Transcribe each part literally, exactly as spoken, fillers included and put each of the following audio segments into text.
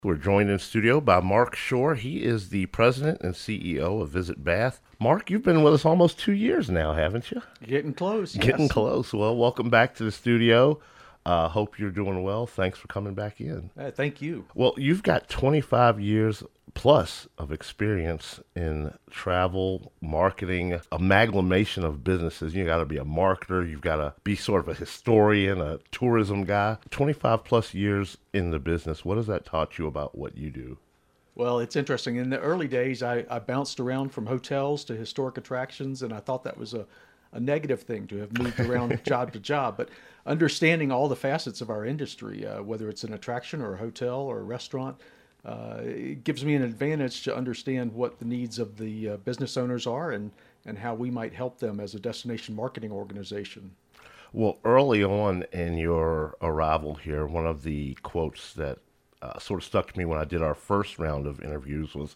We're joined in studio by Mark Shore. He is the president and C E O of Visit Bath. Mark, you've been with us almost two years now, haven't you? Getting close, Getting yes. close. Well, welcome back to the studio. Uh, hope you're doing well. Thanks for coming back in. Uh, thank you. Well, you've got twenty-five years plus of experience in travel, marketing, amalgamation of businesses. You got to be a marketer, you've got to be sort of a historian, a tourism guy. twenty-five plus years in the business. What has that taught you about what you do? Well, it's interesting. In the early days, I, I bounced around from hotels to historic attractions, and I thought that was a, a negative thing to have moved around job to job. But understanding all the facets of our industry, uh, whether it's an attraction or a hotel or a restaurant, uh, it gives me an advantage to understand what the needs of the uh, business owners are and, and how we might help them as a destination marketing organization. Well, early on in your arrival here, one of the quotes that uh, sort of stuck to me when I did our first round of interviews was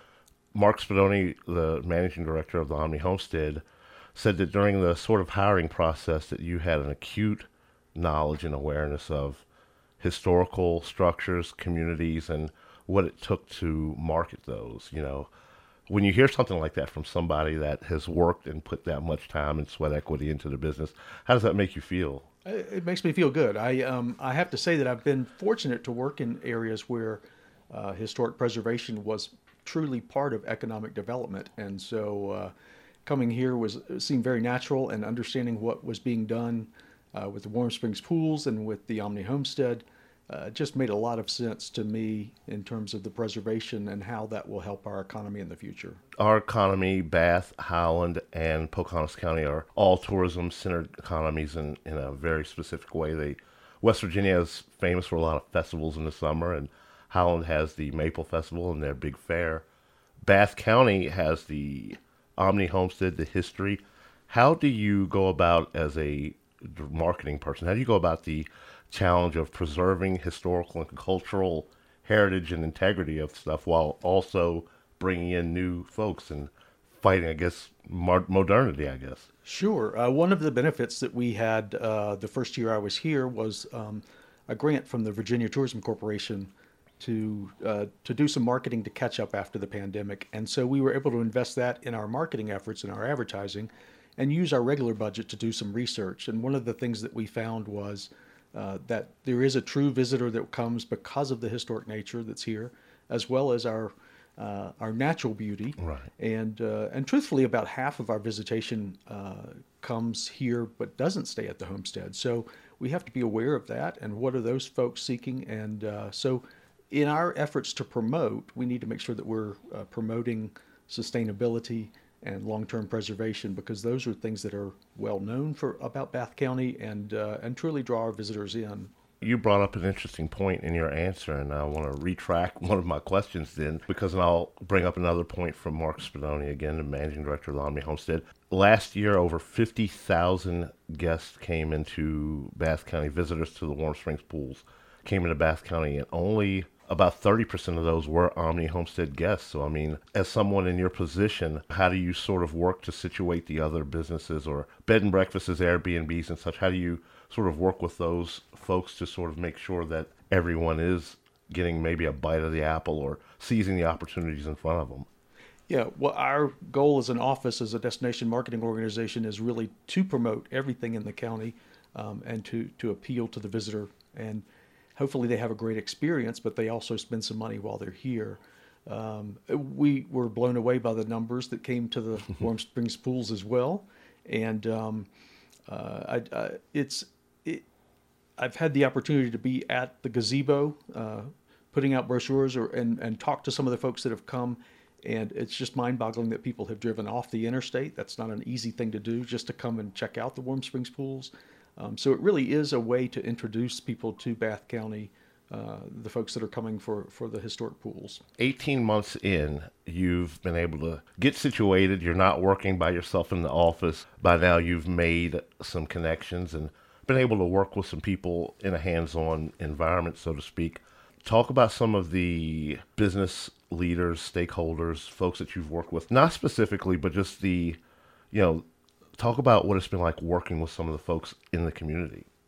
Mark Spadoni, the managing director of the Omni Homestead, said that during the sort of hiring process that you had an acute knowledge and awareness of historical structures, communities, and what it took to market those. You know, when you hear something like that from somebody that has worked and put that much time and sweat equity into the business, how does that make you feel? It it makes me feel good. I um, I have to say that I've been fortunate to work in areas where uh, historic preservation was truly part of economic development, and so uh, coming here was seemed very natural. And understanding what was being done uh, with the Warm Springs pools and with the Omni Homestead uh, just made a lot of sense to me in terms of the preservation and how that will help our economy in the future. Our economy, Bath, Howland, and Pocahontas County are all tourism-centered economies in, in a very specific way. They, West Virginia is famous for a lot of festivals in the summer, and Howland has the Maple Festival and their big fair. Bath County has the Omni Homestead, the history. How do you go about as a marketing person? How do you go about the challenge of preserving historical and cultural heritage and integrity of stuff while also bringing in new folks and fighting, I guess, mar- modernity, I guess? Sure. Uh, one of the benefits that we had uh, the first year I was here was um, a grant from the Virginia Tourism Corporation to uh, to do some marketing to catch up after the pandemic, and so we were able to invest that in our marketing efforts and our advertising, and use our regular budget to do some research. And one of the things that we found was uh, that there is a true visitor that comes because of the historic nature that's here, as well as our uh, our natural beauty. Right. And uh, and truthfully, about half of our visitation uh, comes here, but doesn't stay at the homestead. So we have to be aware of that and what are those folks seeking. And uh, so, in our efforts to promote, we need to make sure that we're uh, promoting sustainability and long-term preservation, because those are things that are well known for about Bath County and uh, and truly draw our visitors in. You brought up an interesting point in your answer, and I want to retract one of my questions then, because I'll bring up another point from Mark Spadoni, again, the managing director of the Omni Homestead. Last year, over fifty thousand guests came into Bath County, visitors to the Warm Springs pools came into Bath County, and only about thirty percent of those were Omni Homestead guests. So, I mean, as someone in your position, how do you sort of work to situate the other businesses or bed and breakfasts, Airbnbs and such? How do you sort of work with those folks to sort of make sure that everyone is getting maybe a bite of the apple or seizing the opportunities in front of them? Yeah, well, our goal as an office, as a destination marketing organization, is really to promote everything in the county um, and to, to appeal to the visitor. And hopefully they have a great experience, but they also spend some money while they're here. Um, we were blown away by the numbers that came to the Warm Springs pools as well. And um, uh, I, I, it's it, I've had the opportunity to be at the gazebo, uh, putting out brochures or, and, and talk to some of the folks that have come. And it's just mind-boggling that people have driven off the interstate. That's not an easy thing to do, just to come and check out the Warm Springs pools. Um, so it really is a way to introduce people to Bath County, uh, the folks that are coming for, for the historic pools. eighteen months in, you've been able to get situated. You're not working by yourself in the office. By now, you've made some connections and been able to work with some people in a hands-on environment, so to speak. Talk about some of the business leaders, stakeholders, folks that you've worked with, not specifically, but just the, you know, talk about what it's been like working with some of the folks in the community.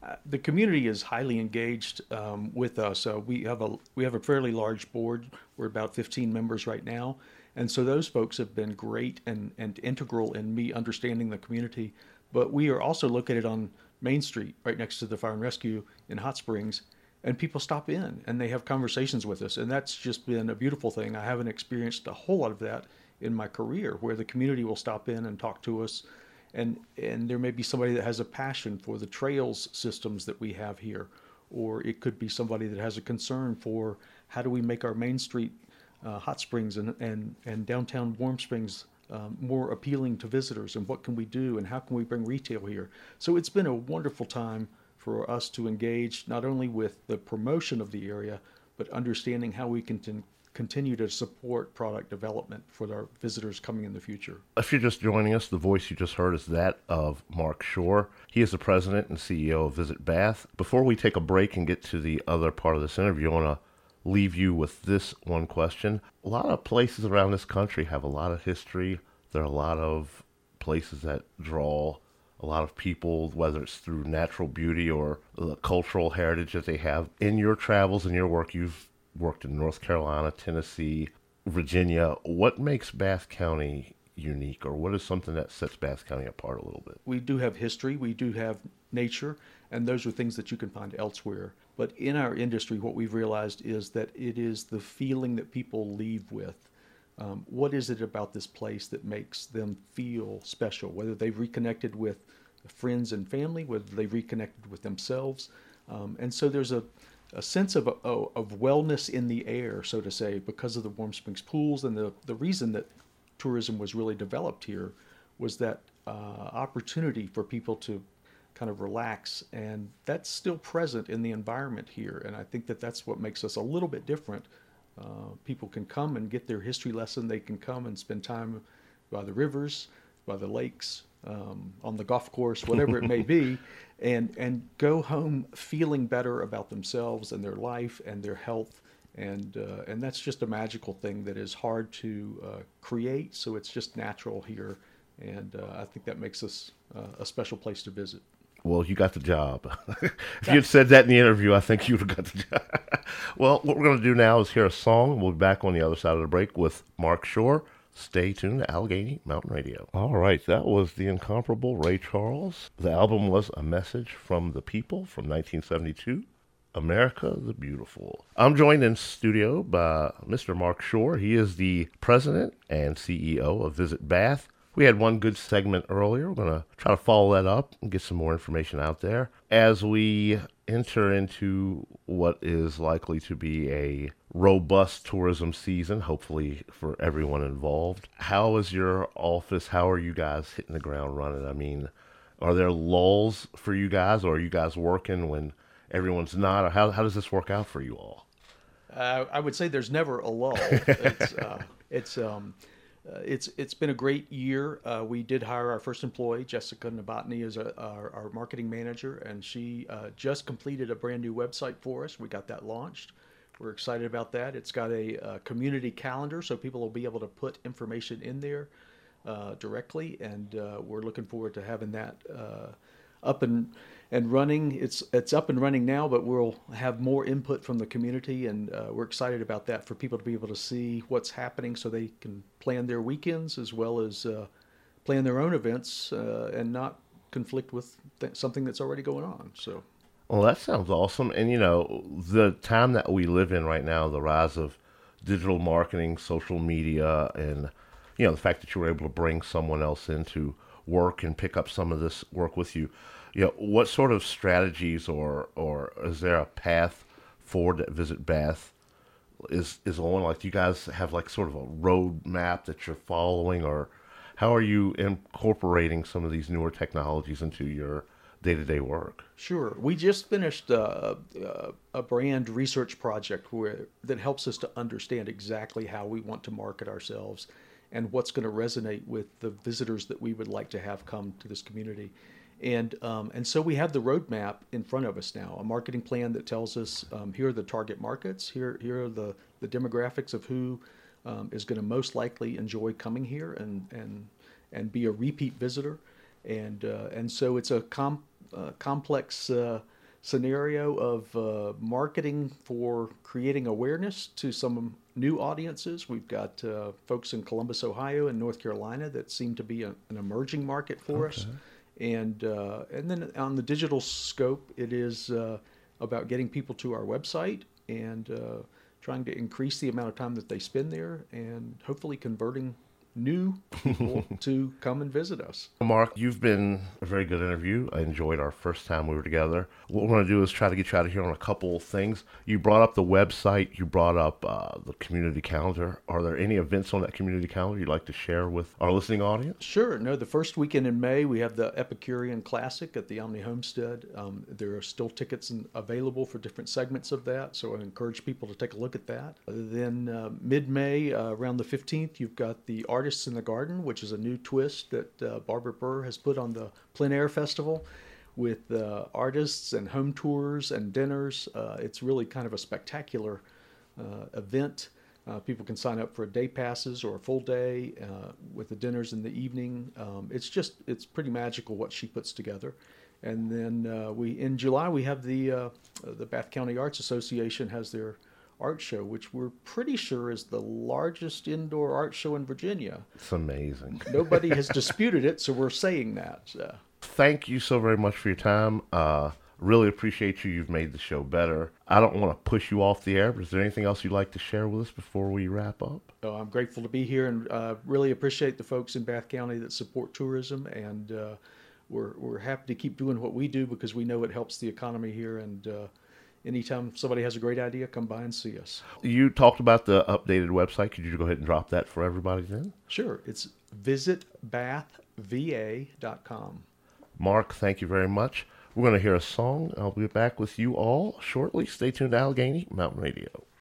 uh, the community is highly engaged um, with us. Uh, we have a we have a fairly large board. We're about fifteen members right now, and so those folks have been great and and integral in me understanding the community. But we are also located on Main Street, right next to the Fire and Rescue in Hot Springs, and people stop in and they have conversations with us, and that's just been a beautiful thing. I haven't experienced a whole lot of that in my career, where the community will stop in and talk to us, and and there may be somebody that has a passion for the trails systems that we have here, or it could be somebody that has a concern for how do we make our Main Street uh, Hot Springs and and and downtown Warm Springs um, more appealing to visitors, and what can we do, and how can we bring retail here. So it's been a wonderful time for us to engage not only with the promotion of the area, but understanding how we can t- continue to support product development for our visitors coming in the future. If you're just joining us, the voice you just heard is that of Mark Shore. He is the president and C E O of Visit Bath. Before we take a break and get to the other part of this interview, I want to leave you with this one question. A lot of places around this country have a lot of history. There are a lot of places that draw a lot of people, whether it's through natural beauty or the cultural heritage that they have. In your travels and your work, you've worked in North Carolina, Tennessee, Virginia. What makes Bath County unique, or what is something that sets Bath County apart a little bit? We do have history, we do have nature, and those are things that you can find elsewhere. But in our industry, what we've realized is that it is the feeling that people leave with. Um, what is it about this place that makes them feel special, whether they've reconnected with friends and family, whether they've reconnected with themselves. Um, and so there's a, a sense of, of, of wellness in the air, so to say, because of the Warm Springs pools. And the, the reason that tourism was really developed here was that uh, opportunity for people to kind of relax. And that's still present in the environment here. And I think that that's what makes us a little bit different. Uh, people can come and get their history lesson. They can come and spend time by the rivers, by the lakes, um, on the golf course, whatever it may be, and and go home feeling better about themselves and their life and their health. And uh, and that's just a magical thing that is hard to uh, create. So it's just natural here, and uh, I think that makes us uh, a special place to visit. Well, you got the job. If you had said that in the interview, I think you would have got the job. Well, what we're going to do now is hear a song. We'll be back on the other side of the break with Mark Shore. Stay tuned to Allegheny Mountain Radio. All right, that was the incomparable Ray Charles. The album was A Message from the People from nineteen seventy-two. America the Beautiful. I'm joined in studio by Mister Mark Shore. He is the president and C E O of Visit Bath. We had one good segment earlier. We're going to try to follow that up and get some more information out there as we enter into what is likely to be a robust tourism season, hopefully for everyone involved. How is your office? How are you guys hitting the ground running? I mean, are there lulls for you guys, or are you guys working when everyone's not? Or how, how does this work out for you all? Uh, I would say there's never a lull. It's, uh, it's um, Uh, it's it's been a great year. Uh, we did hire our first employee, Jessica Novotny, as a, our, our marketing manager, and she uh, just completed a brand new website for us. We got that launched. We're excited about that. It's got a, a community calendar, so people will be able to put information in there uh, directly, and uh, we're looking forward to having that uh, up and and running. It's it's up and running now, but we'll have more input from the community, and uh, we're excited about that, for people to be able to see what's happening so they can plan their weekends as well as uh, plan their own events uh, and not conflict with th- something that's already going on. So, well, that sounds awesome. And, you know, the time that we live in right now, the rise of digital marketing, social media, and, you know, the fact that you were able to bring someone else in to work and pick up some of this work with you. You know, what sort of strategies, or or is there a path forward that Visit Bath is is on? Like, do you guys have like sort of a road map that you're following, or how are you incorporating some of these newer technologies into your day-to-day work? Sure. We just finished uh, uh, a brand research project where that helps us to understand exactly how we want to market ourselves and what's going to resonate with the visitors that we would like to have come to this community. And um, and so we have the roadmap in front of us now, a marketing plan that tells us um, here are the target markets, here here are the, the demographics of who um, is going to most likely enjoy coming here and and and be a repeat visitor, and uh, and so it's a com- uh, complex uh, scenario of uh, marketing for creating awareness to some new audiences. We've got uh, folks in Columbus, Ohio, and North Carolina that seem to be a, an emerging market for Okay. us. And uh, and then on the digital scope, it is uh, about getting people to our website and uh, trying to increase the amount of time that they spend there, and hopefully converting new people to come and visit us. Mark, you've been a very good interview. I enjoyed our first time we were together. What we're going to do is try to get you out of here on a couple of things. You brought up the website. You brought up uh, the community calendar. Are there any events on that community calendar you'd like to share with our listening audience? Sure. No, the first weekend in May, we have the Epicurean Classic at the Omni Homestead. Um, there are still tickets in, available for different segments of that, so I encourage people to take a look at that. Then uh, mid-May, uh, around the fifteenth, you've got the Artists in the Garden, which is a new twist that uh, Barbara Burr has put on the Plein Air Festival with uh, artists and home tours and dinners. Uh, it's really kind of a spectacular uh, event. Uh, people can sign up for a day passes or a full day uh, with the dinners in the evening. Um, it's just, it's pretty magical what she puts together. And then uh, we, in July, we have the, uh, the Bath County Arts Association has their art show, which we're pretty sure is the largest indoor art show in Virginia. It's amazing. Nobody has disputed it, so we're saying that. So. Thank you so very much for your time. Uh, really appreciate you. You've made the show better. I don't want to push you off the air, but is there anything else you'd like to share with us before we wrap up? So I'm grateful to be here and uh, really appreciate the folks in Bath County that support tourism, and uh, we're, we're happy to keep doing what we do because we know it helps the economy here, and uh, anytime somebody has a great idea, come by and see us. You talked about the updated website. Could you go ahead and drop that for everybody then? Sure. It's visit bath v a dot com. Mark, thank you very much. We're going to hear a song. I'll be back with you all shortly. Stay tuned to Allegheny Mountain Radio.